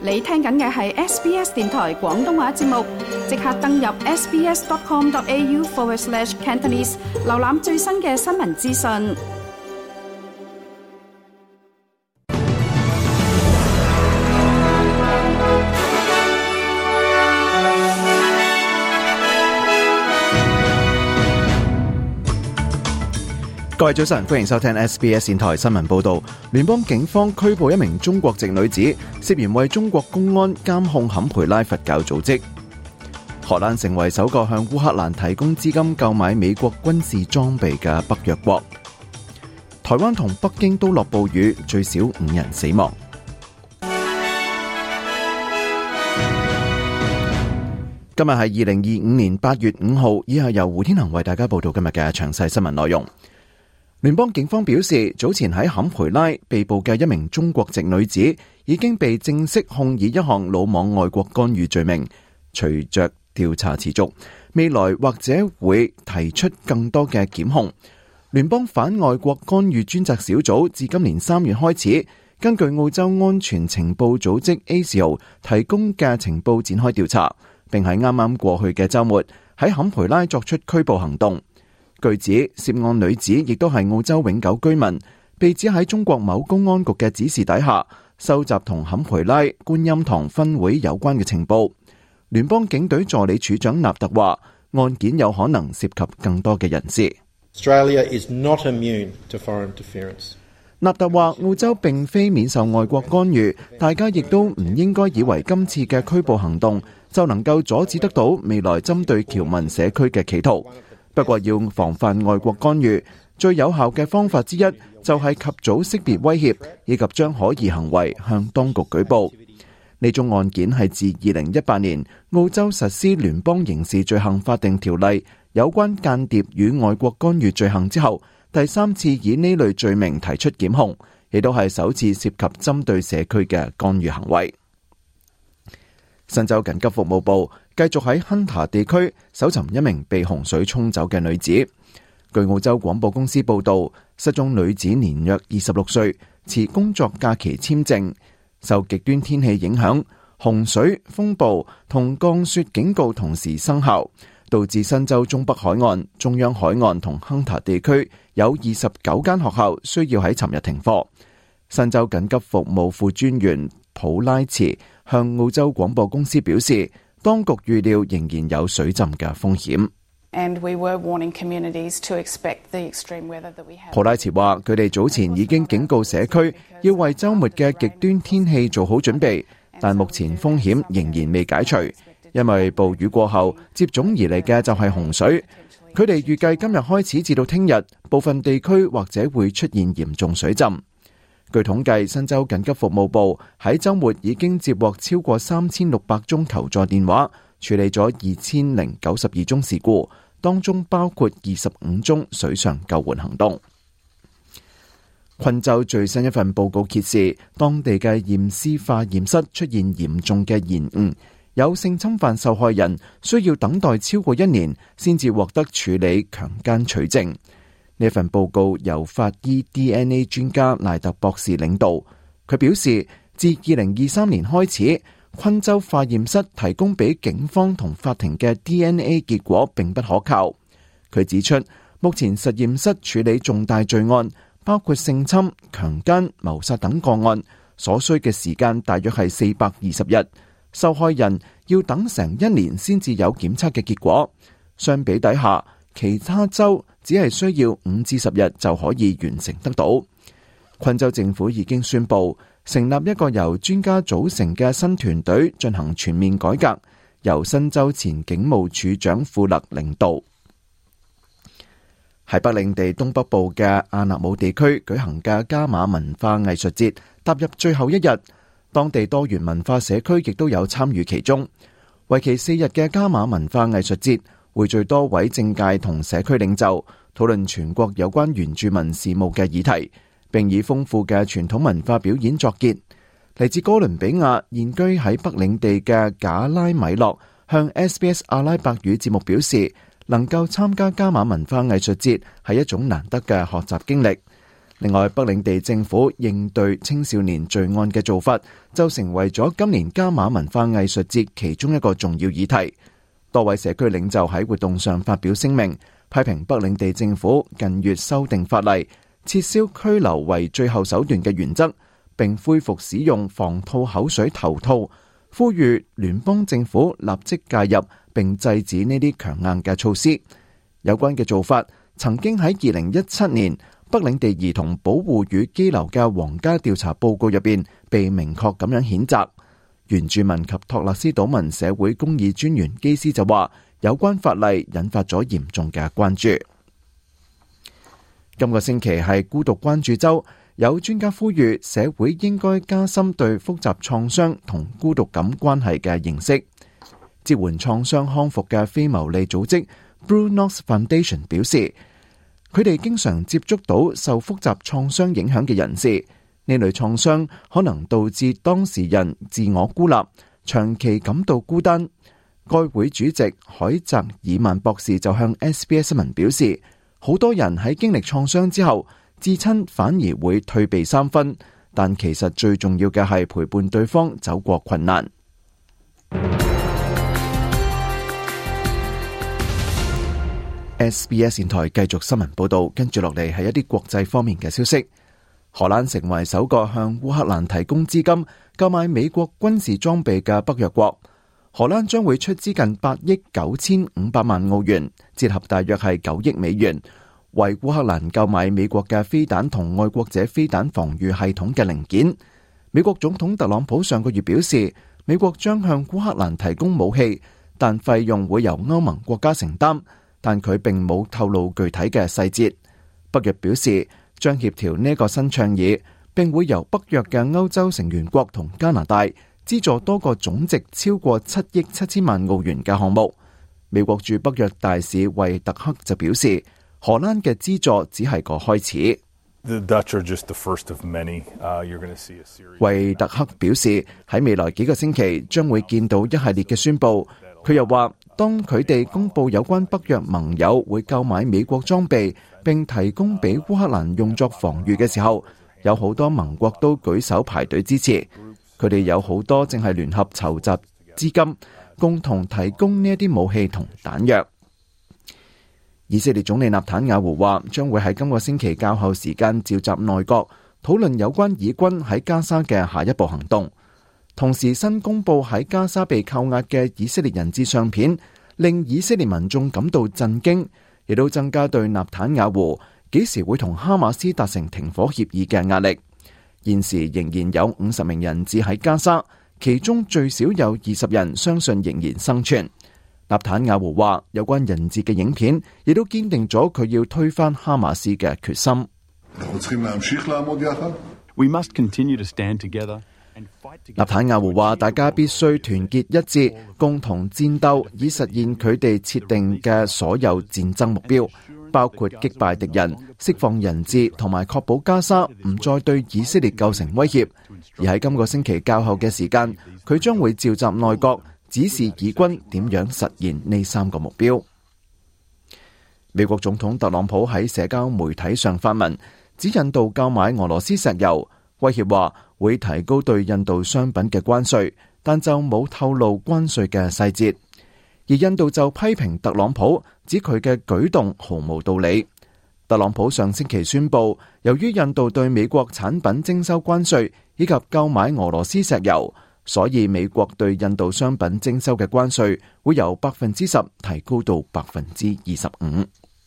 你聽緊嘅係 SBS 電台廣東話節目，即刻登入 sbs.com.au/Cantonese 瀏覽最新嘅新聞資訊。 各位早晨，歡迎收聽 SBS 電台新聞報道。聯邦警方拘捕一名中國籍女子，涉嫌為中國公安監控坎培拉佛教組織。荷蘭成為首個向烏克蘭提供資金購買美國軍事裝備嘅北約國。台灣同北京都落暴雨，最少5人死亡。今日係2025年8月5號，以下由胡天恒為大家報道今日嘅詳細新聞內容。聯邦警方表示，早前喺坎培拉被捕嘅一名中國籍女子已經被正式控以一項魯莽外國干預罪名。隨着調查持續，未來或者會提出更多嘅檢控。聯邦反外國干預專責小組自今年3月開始，根據澳洲安全情報組織 ASIO 提供嘅情報展開調查，並喺啱啱過去嘅週末喺坎培拉作出拘捕行動。據指，涉案女子亦都係澳洲永久居民，被指喺中國某公安局嘅指示底下，收集同坎培拉觀音堂分會有關嘅情報。聯邦警隊助理處長納特話，案件有可能涉及更多嘅人士。 Australia is not immune to foreign interference. 納特話，澳洲並非免受外國干預，大家亦都唔應該以為今次嘅拘捕行動就能夠阻止得到未來針對僑民社區嘅企圖。不過要防範外國干預，最有效嘅方法之一就係及早識別威脅，以及將可疑行為向當局舉報。呢宗案件係自2018年澳洲實施聯邦刑事罪行法定條例有關間諜與外國干預罪行之後，第3次以呢類罪名提出檢控，亦都係首次涉及針對社區嘅干預行為。新州緊急服務部繼續喺亨塔地區搜尋一名被洪水沖走嘅女子。據澳洲廣播公司報道，失蹤女子年約26歲，持工作假期簽證。受極端天氣影響，洪水、風暴同降雪警告同時生效，導致新州中北海岸、中央海岸同亨塔地區有29間學校需要喺尋日停課。新州緊急服務副專員普拉茨向澳洲廣播公司表示，當局預料仍然有水浸嘅風險。普拉茨話，佢哋早前已經警告社區要為週末嘅極端天氣做好準備，但目前風險仍然未解除，因為暴雨過後接踵而嚟嘅就係洪水。佢哋預計今日開始至到聽日，部分地區或者會出現嚴重水浸。據統計，新州緊急服務部喺週末已經接獲超過3600宗求助電話，處理咗2092宗事故，當中包括25宗水上救援行動。昆州最新一份報告揭示，當地嘅驗屍化驗室出現嚴重嘅延誤，有性侵犯受害人需要等待超過1年先至獲得處理強姦取證。呢份報告由法醫 DNA 專家賴特博士領導，佢表示，自2023年開始，昆州化驗室提供俾警方同法庭嘅 DNA 結果並不可靠。佢指出，目前實驗室處理重大罪案，包括性侵、強姦、謀殺等個案，所需嘅時間大約係420日，受害人要等成1年先至有檢測嘅結果。相比底下，其他州只係需要5至10日就可以完成得到。昆州政府已經宣布成立一個由專家組成嘅新團隊進行全面改革，由新州前警務處長庫勒領導。喺北領地東北部嘅阿納姆地區舉行嘅加馬文化藝術節踏入最後一日，當地多元文化社區亦都有參與其中。為期4日嘅加馬文化藝術節匯聚多位政界同社區領袖，討論全國有關原住民事務嘅議題，並以豐富嘅傳統文化表演作結。嚟自哥倫比亞現居喺北領地嘅賈拉米洛向 SBS 阿拉伯語節目表示，能夠參加加馬文化藝術節係一種難得嘅學習經歷。 另外，北領地政府應對青少年罪案嘅做法，就成為咗今年加碼文化藝術節其中一個重要議題。多位社區領袖喺活動上發表聲明，批評北領地政府近月修訂法例，撤銷拘留為最後手段嘅原則，並恢復使用防吐口水頭套，呼籲聯邦政府立即介入並制止呢啲強硬嘅措施。有關嘅做法曾經喺2017年北領地兒童保護與羈留嘅皇家調查報告入邊被明確咁樣譴責。原住民及托勒斯島民社會公義專員基斯就話，有關法例引發咗嚴重嘅關注。今個星期係孤獨關注週，有專家呼籲社會應該加深對複雜創傷同孤獨感關係嘅認識。支援創傷康復嘅非牟利組織 Blue Knox Foundation 表示，佢哋經常接觸到受複雜創傷影響嘅人士，呢類創傷可能導致當事人自我孤立，長期感到孤單。該會主席海澤爾曼博士就向 SBS 新聞表示，好多人喺經歷創傷之後，至親反而會退避三分，但其實最重要嘅係陪伴對方走過困難。SBS 電台繼續新聞報道，跟住落嚟係一啲國際方面嘅消息。荷蘭成為首個向烏克蘭提供資金購買美國軍事裝備嘅北約國。荷蘭將會出資近8億9500萬澳元，折合大約係9億美元，為烏克蘭購買美國嘅飛彈同愛國者飛彈防禦系統嘅零件。美國總統特朗普上個月表示，美國將向烏克蘭提供武器，但費用會由歐盟國家承擔，但佢並冇透露具體嘅細節。北約表示將協調呢個新倡議，並會由北約嘅歐洲成員國同加拿大資助多個總值超過7億7000萬澳元嘅項目。美國駐北約大使惠特克就表示，荷蘭嘅資助只係個開始。惠特克表示，喺未來幾個星期將會見到一系列嘅宣佈。佢又話，當佢哋公佈有關北約盟友會購買美國裝備並提供俾烏克蘭用作防禦嘅時候，有好多盟國都舉手排隊支持。佢哋有好多正係聯合籌集資金，共同提供呢一啲武器同彈藥。以色列總理納坦雅胡話，將會喺今個星期較後時間召集內閣，討論有關以軍喺加沙嘅下一步行動。同時，新公佈喺加沙被扣押嘅以色列人質相片，令以色列民眾感到震驚，亦都增加對納坦雅胡幾時會同哈馬斯達成停火協議嘅壓力。現時仍然有50名人質喺加沙，其中最少有20人相信仍然生存。納坦雅胡話，有關人質嘅影片亦都堅定咗佢要推翻哈馬斯嘅決心。納坦雅胡話，大家必須團結一致，共同戰鬥，以實現佢哋設定嘅所有戰爭目標，包括擊敗敵人、釋放人質同埋確保加沙唔再對以色列構成威脅。而喺今個星期較後嘅時間，佢將會召集內閣，指示以軍點樣實現呢3個目標。美國總統特朗普喺社交媒體上發文，指印度購買俄羅斯石油，威脅話會提高對印度商品嘅關稅，但就冇透露關稅嘅細節。而印度就批評特朗普，指佢嘅舉動毫無道理。特朗普上星期宣布，由於印度對美國產品徵收關稅以及購買俄羅斯石油，所以美國對印度商品徵收嘅關稅會由 10% 提高到 25%。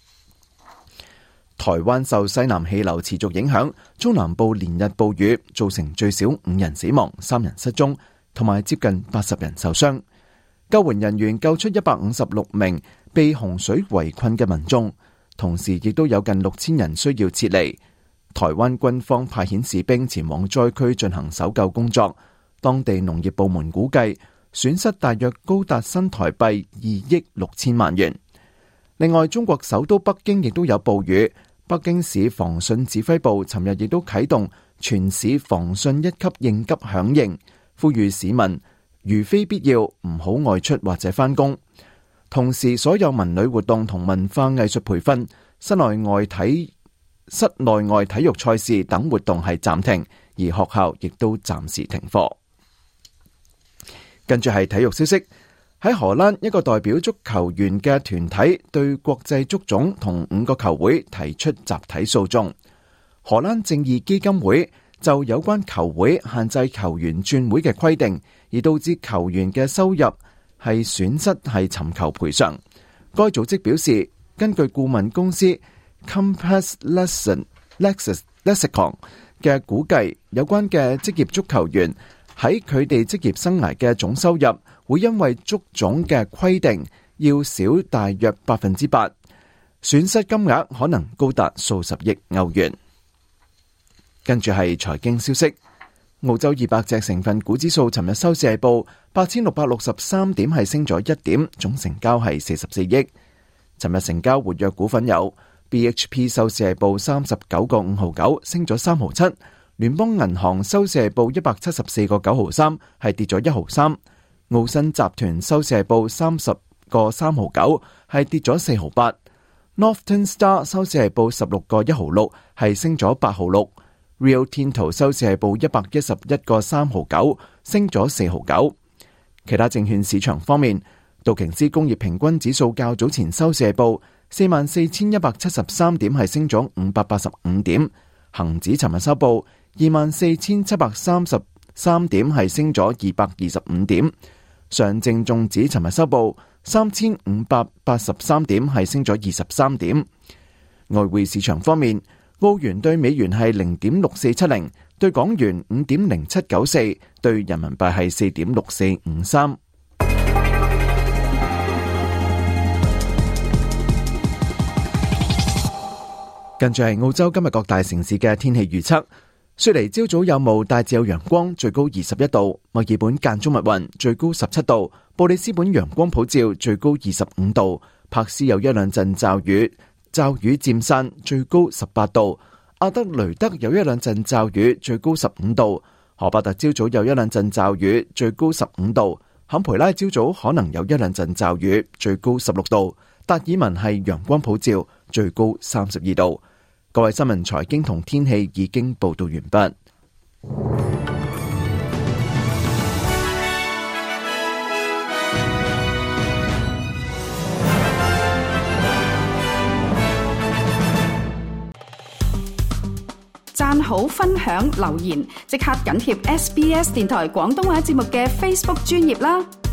台灣受西南氣流持續影響，中南部連日暴雨，造成最少5人死亡、3人失蹤，同埋接近80人受傷。救援人員救出156名被洪水圍困嘅民眾，同時亦都有近6000人需要撤離。台灣軍方派遣士兵前往災區進行搜救工作，當地農業部門估計損失大約高達新台幣2億6千萬元。另外，中國首都北京亦都有暴雨。北京市防汛指揮部尋日亦都啟動全市防汛1級應急響應，呼籲市民如非必要唔好外出或者返工。同時，所有文旅活動同文化藝術培訓、室內外體室內外體育賽事等活動係暫停，而學校亦都暫時停課。跟住係體育消息，喺荷蘭一個代表足球員嘅團體對國際足總同5個球會提出集體訴訟。荷蘭正義基金會就有關球會限制球員轉會嘅規定，而導致球員嘅收入係損失係尋求賠償。該組織表示，根據顧問公司 Compass Lexicon 嘅估計，有關嘅職業足球員喺佢哋職業生涯嘅總收入會因為足總嘅規定要少大約 8%， 損失金額可能高達數十億歐元。跟住係財經消息，澳洲200隻成分股指數尋日收市係報8663點，係升咗1點，總成交係44億。尋日成交活躍股份有 BHP 收市係報39個5毫9，升咗3毫7。聯邦銀行收市係報174個9毫3，係跌咗1毫3。澳新集團收市係報30個3毫9，係跌咗4毫8。Northern Star 收市係報16個1毫6，係升咗8毫6。Rio Tinto 收市係報111個3毫9，升咗4毫9。其他證券市場方面，道瓊斯工業平均指數較早前收市係報44,173點，係升咗585點。恒指尋日收報24,733點，係升咗225點。上證綜指尋日收報3,583點，係升咗23點。外匯市場方面，澳元對美元係 0.6470， 對港元 5.0794， 對人民幣係 4.6453。跟住係澳洲今日各大城市嘅天氣預測。雪梨朝早有霧，大致有陽光，最高21度；墨爾本間中密雲，最高17度；布里斯本陽光普照，最高25度；柏斯有一兩陣驟雨，驟雨漸散，最高18度；阿德雷德有一兩陣驟雨，最高15度；荷伯特朝早有一兩陣驟雨，最高15度；坎培拉朝早可能有一兩陣驟雨，最高16度；達爾文係陽光普照，最高32度。各位新聞、財經同天氣已經報道完畢。 讚好、分享、留言，即刻緊貼SBS 電台廣東話節目嘅 Facebook 專頁啦！